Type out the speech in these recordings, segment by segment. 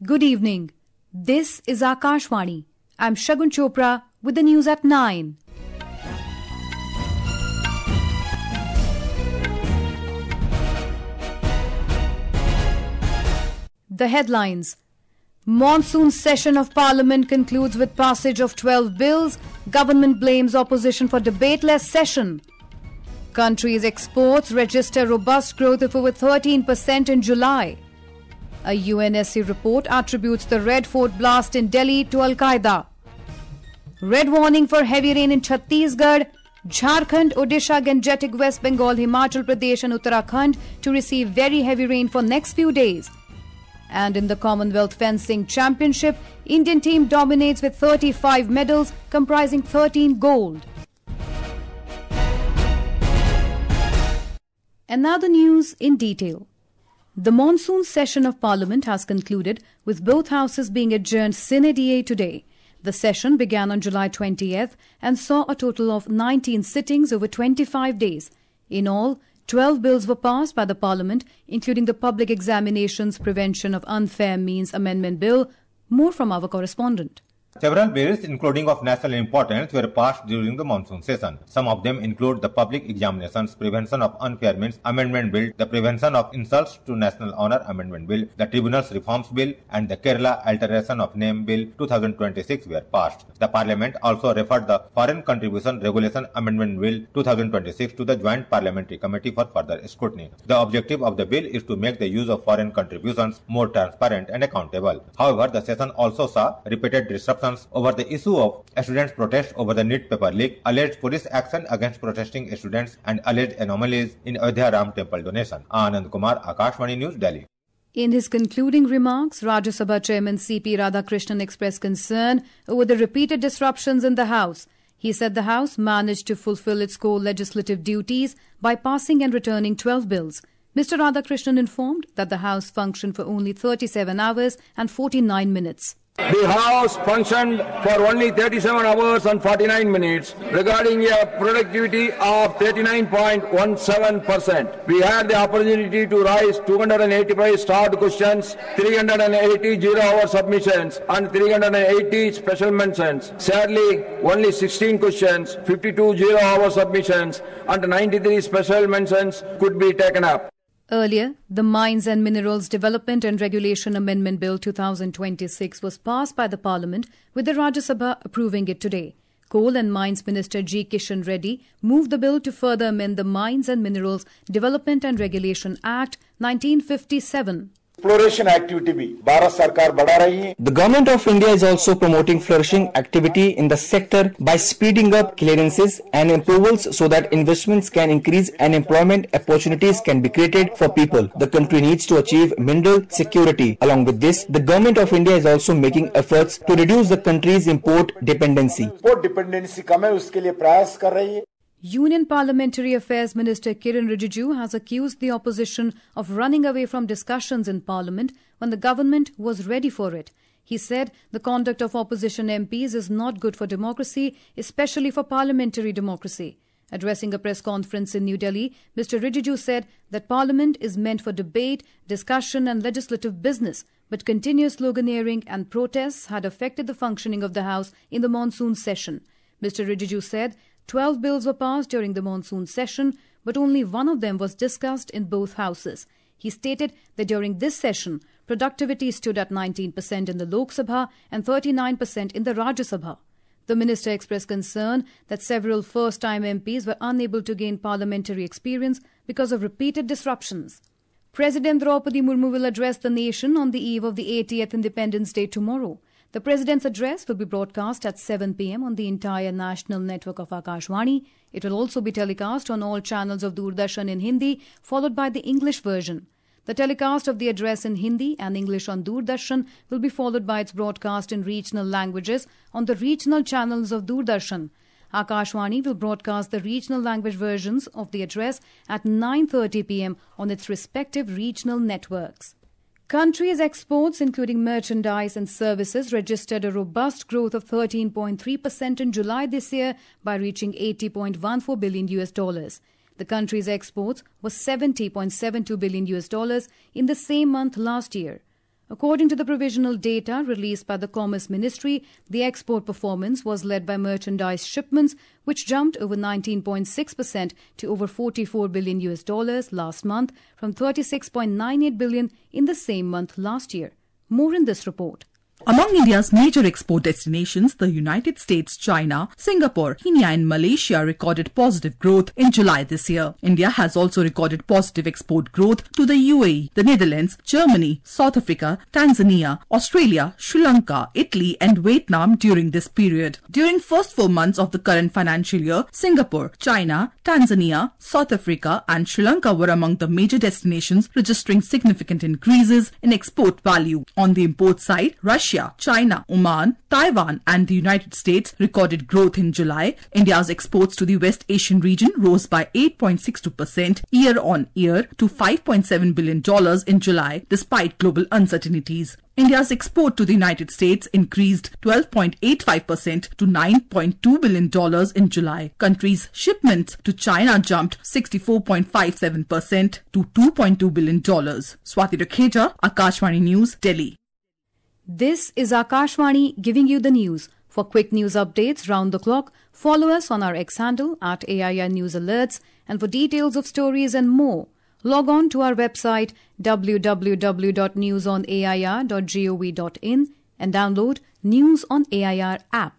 Good evening. This is Akashvani. I'm Shagun Chopra with the news at 9. The headlines. Monsoon session of Parliament concludes with passage of 12 bills. Government blames opposition for debateless session. Country's exports register robust growth of over 13% in July. A UNSC report attributes the Red Fort blast in Delhi to Al-Qaeda. Red warning for heavy rain in Chhattisgarh, Jharkhand, Odisha, Gangetic, West Bengal, Himachal Pradesh and Uttarakhand to receive very heavy rain for next few days. And in the Commonwealth Fencing Championship, Indian team dominates with 35 medals comprising 13 gold. And now the news in detail. The monsoon session of Parliament has concluded with both houses being adjourned sine die today. The session began on July 20th and saw a total of 19 sittings over 25 days. In all, 12 bills were passed by the Parliament, including the Public Examinations Prevention of Unfair Means Amendment Bill. More from our correspondent. Several bills, including of national importance, were passed during the monsoon session. Some of them include the Public Examinations Prevention of Unfair Means Amendment Bill, the Prevention of Insults to National Honour Amendment Bill, the Tribunals Reforms Bill and the Kerala Alteration of Name Bill 2026 were passed. The Parliament also referred the Foreign Contribution Regulation Amendment Bill 2026 to the Joint Parliamentary Committee for further scrutiny. The objective of the bill is to make the use of foreign contributions more transparent and accountable. However, the session also saw repeated disruptions over the issue of students' protest over the NEET paper leak, alleged police action against protesting students and alleged anomalies in Ayodhya Ram Temple donation. Anand Kumar, Akashvani News, Delhi. In his concluding remarks, Rajya Sabha Chairman C.P. Radhakrishnan expressed concern over the repeated disruptions in the House. He said the House managed to fulfill its core legislative duties by passing and returning 12 bills. Mr. Radhakrishnan informed that the House functioned for only 37 hours and 49 minutes. The House functioned for only 37 hours and 49 minutes, regarding a productivity of 39.17%. We had the opportunity to raise 285 starred questions, 380 zero-hour submissions and 380 special mentions. Sadly, only 16 questions, 52 zero-hour submissions and 93 special mentions could be taken up. Earlier, the Mines and Minerals Development and Regulation Amendment Bill 2026 was passed by the Parliament, with the Rajya Sabha approving it today. Coal and Mines Minister G. Kishan Reddy moved the bill to further amend the Mines and Minerals Development and Regulation Act 1957. Exploration activity भी भारत सरकार बढ़ा रही है. The Government of India is also promoting flourishing activity in the sector by speeding up clearances and approvals so that investments can increase and employment opportunities can be created for people. The country needs to achieve mineral security. Along with this, the Government of India is also making efforts to reduce the country's import dependency. Import dependency कम है, उसके लिए प्रयास कर रही है. Union Parliamentary Affairs Minister Kiren Rijiju has accused the opposition of running away from discussions in Parliament when the government was ready for it. He said the conduct of opposition MPs is not good for democracy, especially for parliamentary democracy. Addressing a press conference in New Delhi, Mr. Rijiju said that Parliament is meant for debate, discussion and legislative business, but continuous sloganeering and protests had affected the functioning of the House in the monsoon session. Mr. Rijiju said 12 bills were passed during the monsoon session, but only one of them was discussed in both houses. He stated that during this session, productivity stood at 19% in the Lok Sabha and 39% in the Rajya Sabha. The minister expressed concern that several first-time MPs were unable to gain parliamentary experience because of repeated disruptions. President Draupadi Murmu will address the nation on the eve of the 80th Independence Day tomorrow. The President's address will be broadcast at 7 p.m. on the entire national network of Akashvani. It will also be telecast on all channels of Doordarshan in Hindi, followed by the English version. The telecast of the address in Hindi and English on Doordarshan will be followed by its broadcast in regional languages on the regional channels of Doordarshan. Akashvani will broadcast the regional language versions of the address at 9:30 p.m. on its respective regional networks. Country's exports, including merchandise and services, registered a robust growth of 13.3% in July this year by reaching $80.14 billion. The country's exports were $70.72 billion in the same month last year. According to the provisional data released by the Commerce Ministry, the export performance was led by merchandise shipments, which jumped over 19.6% to over $44 billion last month from $36.98 billion in the same month last year. More in this report. Among India's major export destinations, the United States, China, Singapore, Kenya and Malaysia recorded positive growth in July this year. India has also recorded positive export growth to the UAE, the Netherlands, Germany, South Africa, Tanzania, Australia, Sri Lanka, Italy and Vietnam during this period. During first 4 months of the current financial year, Singapore, China, Tanzania, South Africa and Sri Lanka were among the major destinations registering significant increases in export value. On the import side, Russia, China, Oman, Taiwan and the United States recorded growth in July. India's exports to the West Asian region rose by 8.62% year-on-year to $5.7 billion in July, despite global uncertainties. India's export to the United States increased 12.85% to $9.2 billion in July. Country's shipments to China jumped 64.57% to $2.2 billion. Swati Rakheja, Akashvani News, Delhi. This is Akashvani giving you the news. For quick news updates round the clock, follow us on our X handle at AIR News Alerts, and for details of stories and more, log on to our website www.newsonair.gov.in and download News on AIR app.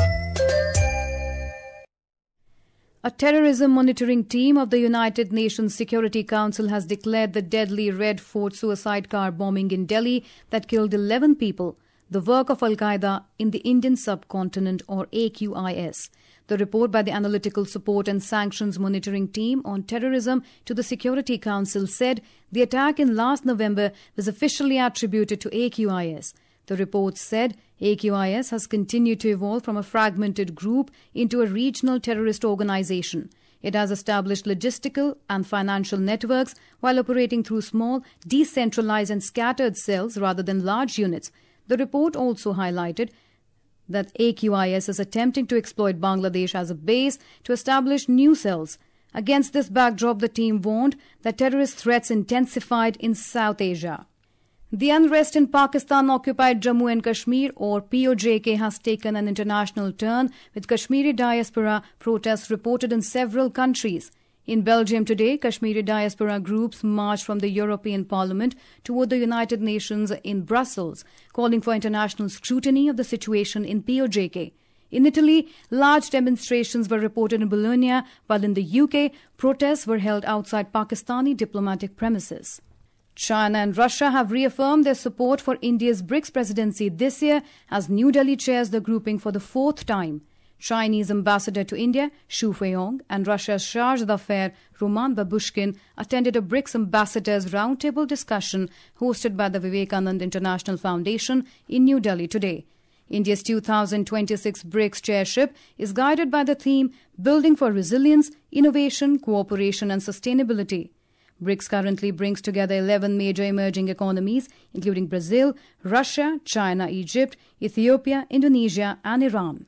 A terrorism monitoring team of the United Nations Security Council has declared the deadly Red Fort suicide car bombing in Delhi that killed 11 people the work of Al-Qaeda in the Indian subcontinent, or AQIS. The report by the Analytical Support and Sanctions Monitoring Team on Terrorism to the Security Council said the attack in last November was officially attributed to AQIS. The report said AQIS has continued to evolve from a fragmented group into a regional terrorist organization. It has established logistical and financial networks while operating through small, decentralized and scattered cells rather than large units. The report also highlighted that AQIS is attempting to exploit Bangladesh as a base to establish new cells. Against this backdrop, the team warned that terrorist threats intensified in South Asia. The unrest in Pakistan-occupied Jammu and Kashmir, or POJK, has taken an international turn, with Kashmiri diaspora protests reported in several countries. In Belgium today, Kashmiri diaspora groups marched from the European Parliament toward the United Nations in Brussels, calling for international scrutiny of the situation in POJK. In Italy, large demonstrations were reported in Bologna, while in the UK, protests were held outside Pakistani diplomatic premises. China and Russia have reaffirmed their support for India's BRICS presidency this year as New Delhi chairs the grouping for the 4th time. Chinese ambassador to India, Xu Feiyong, and Russia's charge d'affaires, Roman Babushkin, attended a BRICS ambassadors roundtable discussion hosted by the Vivekanand International Foundation in New Delhi today. India's 2026 BRICS chairship is guided by the theme Building for Resilience, Innovation, Cooperation and Sustainability. BRICS currently brings together 11 major emerging economies, including Brazil, Russia, China, Egypt, Ethiopia, Indonesia and Iran.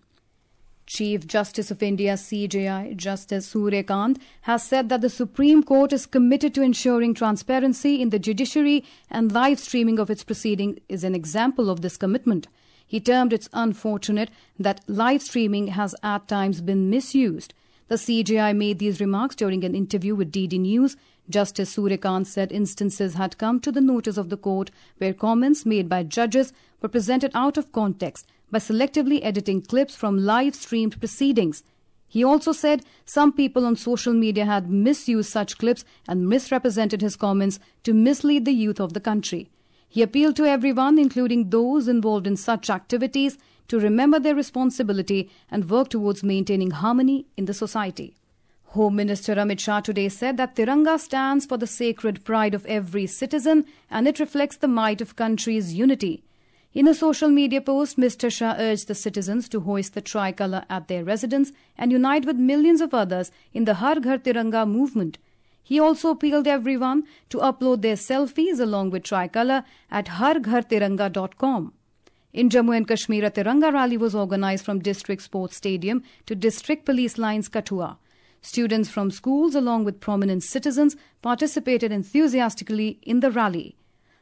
Chief Justice of India, CJI, Justice Surya Kant, has said that the Supreme Court is committed to ensuring transparency in the judiciary, and live streaming of its proceedings is an example of this commitment. He termed it unfortunate that live streaming has at times been misused. The CJI made these remarks during an interview with DD News. Justice Surya Kant said instances had come to the notice of the court where comments made by judges were presented out of context by selectively editing clips from live-streamed proceedings. He also said some people on social media had misused such clips and misrepresented his comments to mislead the youth of the country. He appealed to everyone, including those involved in such activities, to remember their responsibility and work towards maintaining harmony in the society. Home Minister Amit Shah today said that Tiranga stands for the sacred pride of every citizen and it reflects the might of country's unity. In a social media post, Mr. Shah urged the citizens to hoist the tricolour at their residence and unite with millions of others in the Har Ghar Tiranga movement. He also appealed everyone to upload their selfies along with tricolour at harghartiranga.com. In Jammu and Kashmir, a Tiranga rally was organised from District Sports Stadium to District Police Lines, Kathua. Students from schools along with prominent citizens participated enthusiastically in the rally.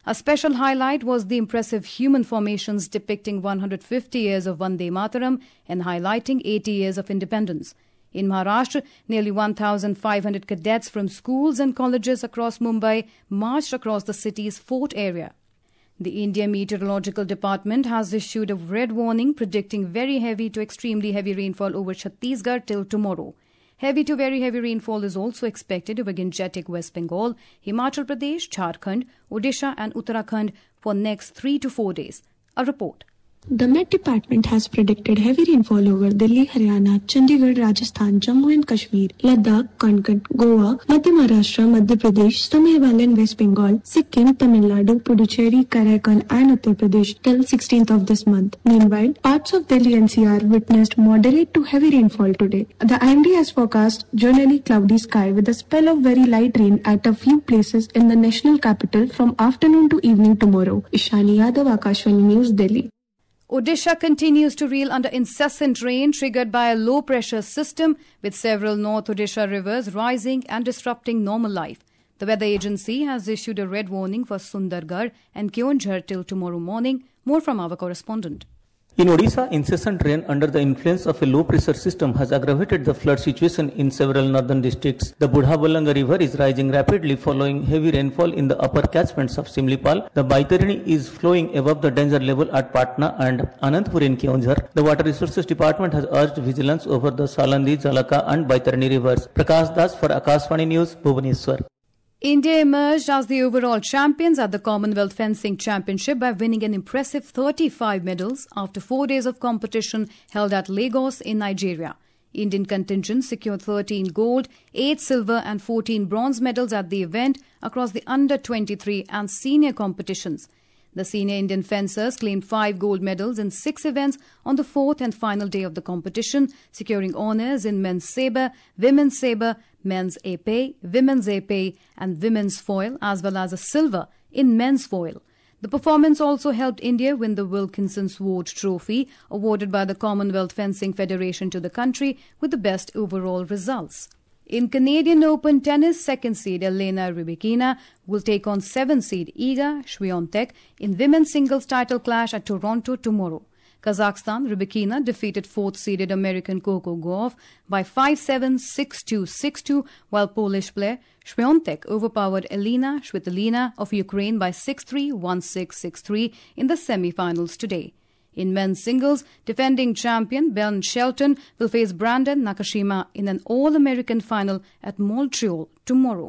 A special highlight was the impressive human formations depicting 150 years of Vande Mataram and highlighting 80 years of independence. In Maharashtra, nearly 1,500 cadets from schools and colleges across Mumbai marched across the city's fort area. The India Meteorological Department has issued a red warning predicting very heavy to extremely heavy rainfall over Chhattisgarh till tomorrow. Heavy to very heavy rainfall is also expected over Gangetic West Bengal, Himachal Pradesh, Jharkhand, Odisha and Uttarakhand for next 3 to 4 days. A report. The Met Department has predicted heavy rainfall over Delhi, Haryana, Chandigarh, Rajasthan, Jammu and Kashmir, Ladakh, Konkan, Goa, Madhya Maharashtra, Madhya Pradesh, some Himalayan West Bengal, Sikkim, Tamil Nadu, Puducherry, Karaikal and Uttar Pradesh till 16th of this month. Meanwhile, parts of Delhi NCR witnessed moderate to heavy rainfall today. The IMD has forecast generally cloudy sky with a spell of very light rain at a few places in the national capital from afternoon to evening tomorrow. Ishani Yadav, Akashvani News, Delhi. Odisha continues to reel under incessant rain triggered by a low-pressure system, with several North Odisha rivers rising and disrupting normal life. The weather agency has issued a red warning for Sundargarh and Keonjhar till tomorrow morning. More from our correspondent. In Odisha, incessant rain under the influence of a low-pressure system has aggravated the flood situation in several northern districts. The Budhabalanga River is rising rapidly following heavy rainfall in the upper catchments of Simlipal. The Baitarini is flowing above the danger level at Patna and Anantpur in Keonjhar. The Water Resources Department has urged vigilance over the Salandi, Jalaka and Baitarini rivers. Prakash Das for Akashvani News, Bhubaneswar. India emerged as the overall champions at the Commonwealth Fencing Championship by winning an impressive 35 medals after 4 days of competition held at Lagos in Nigeria. Indian contingent secured 13 gold, 8 silver and 14 bronze medals at the event across the under-23 and senior competitions. The senior Indian fencers claimed 5 gold medals in 6 events on the 4th and final day of the competition, securing honours in men's sabre, women's sabre, men's épée, women's épée and women's foil, as well as a silver in men's foil. The performance also helped India win the Wilkinson Sword Trophy, awarded by the Commonwealth Fencing Federation to the country with the best overall results. In Canadian Open tennis, second seed Elena Rybakina will take on 7th seed Iga Swiatek in women's singles title clash at Toronto tomorrow. Kazakhstan, Rybakina defeated 4th seeded American Coco Gauff by 5-7, 6-2, 6-2, while Polish player Swiatek overpowered Elena Svitolina of Ukraine by 6-3, 1-6, 6-3 in the semi-finals today. In men's singles, defending champion Ben Shelton will face Brandon Nakashima in an All-American final at Montreal tomorrow.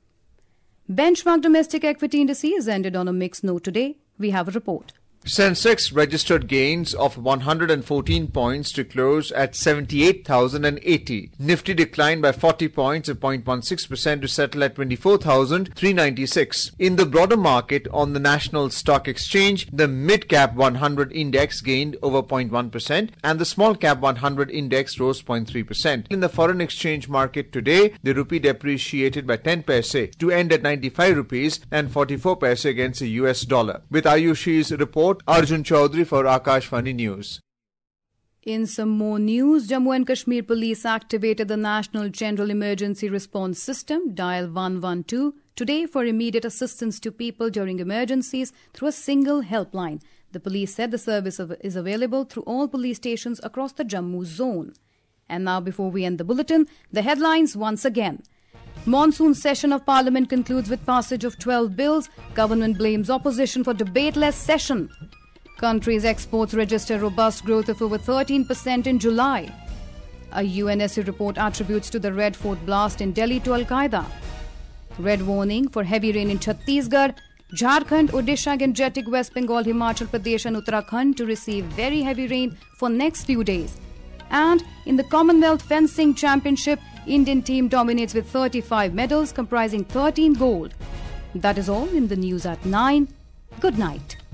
Benchmark domestic equity indices ended on a mixed note today. We have a report. Sensex registered gains of 114 points to close at 78,080. Nifty declined by 40 points of 0.16% to settle at 24,396. In the broader market on the National Stock Exchange, the mid-cap 100 index gained over 0.1% and the small-cap 100 index rose 0.3%. In the foreign exchange market today, the rupee depreciated by 10 paise to end at 95 rupees and 44 paise against the US dollar. With Ayushi's report, Arjun Chaudhary for Akashvani News. In some more news, Jammu and Kashmir Police activated the National General Emergency Response System, dial 112, today for immediate assistance to people during emergencies through a single helpline. The police said the service is available through all police stations across the Jammu zone. And now, before we end the bulletin, the headlines once again. Monsoon session of Parliament concludes with passage of 12 bills. Government blames opposition for debateless session. Country's exports register robust growth of over 13% in July. A UNSC report attributes to the Red Fort blast in Delhi to Al-Qaeda. Red warning for heavy rain in Chhattisgarh. Jharkhand, Odisha, Gangetic West Bengal, Himachal Pradesh and Uttarakhand to receive very heavy rain for next few days. And in the Commonwealth Fencing Championship, Indian team dominates with 35 medals comprising 13 gold. That is all in the news at 9. Good night.